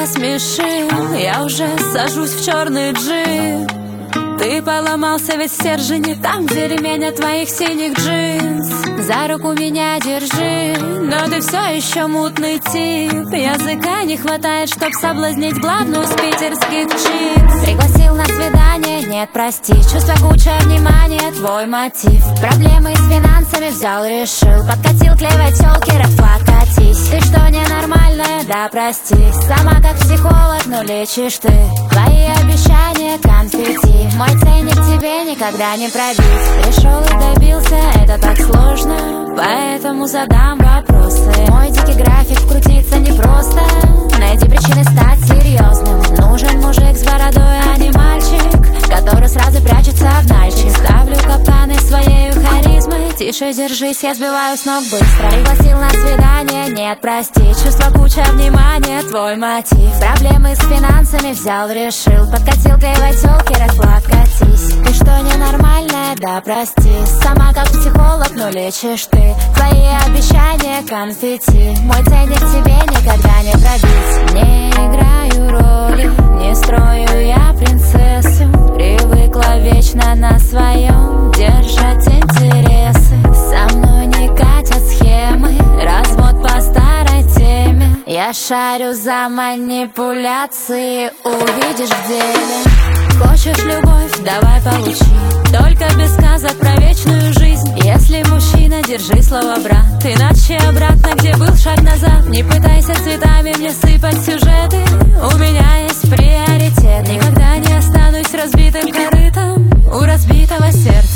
рассмешил. Я уже сажусь в черный джип. Ты поломался ведь в стержне, там, где ремень от твоих синих джинс. За руку меня держи, но ты все еще мутный тип. Языка не хватает, чтоб соблазнить главную с питерских чип. Пригласил на свидание, нет, прости. Чувство, куча внимания, твой мотив. Проблемы с финансами взял, решил. Подкатил к левой тёлке, расплакатись. Ты что, ненормальная? Да, прости. Сама как психолог, но лечишь ты. Твои обещания конфетти. Мой ценник тебе никогда не пробить. Пришел и добился, это так сложно, поэтому задам вопросы. Мой дикий график крутится непросто. Найди причины стать серьезным. Нужен мужик с бородой, а не мальчик, который сразу прячется в нальчик. Ставлю капканы своей харизмой. Тише держись, я сбиваю с ног быстро. Пригласил на свидание, нет, прости. Чувство, куча внимания, твой мотив. Проблемы с финансами взял, решил. Подкатил к левой тёлке, расплакатись. Ты что, ненормальная? Да, прости. Сама как психолог, но лечишь ты. Твои обещания конфетти. Мой ценник тебе никогда не пробить. Не играю роли, не строю я принцессу. Привыкла вечно на своем держать интересы. Со мной не катят схемы, развод по старой теме. Я шарю за манипуляции, увидишь в деле. Хочешь любовь? Давай получи. Только без сказок про вечную жизнь. Если мужчина, держи слово брат. Иначе обратно, где был, шаг назад. Не пытайся цветами мне сыпать сюжеты. У меня есть приоритет. Никогда не останусь разбитым корытом у разбитого сердца.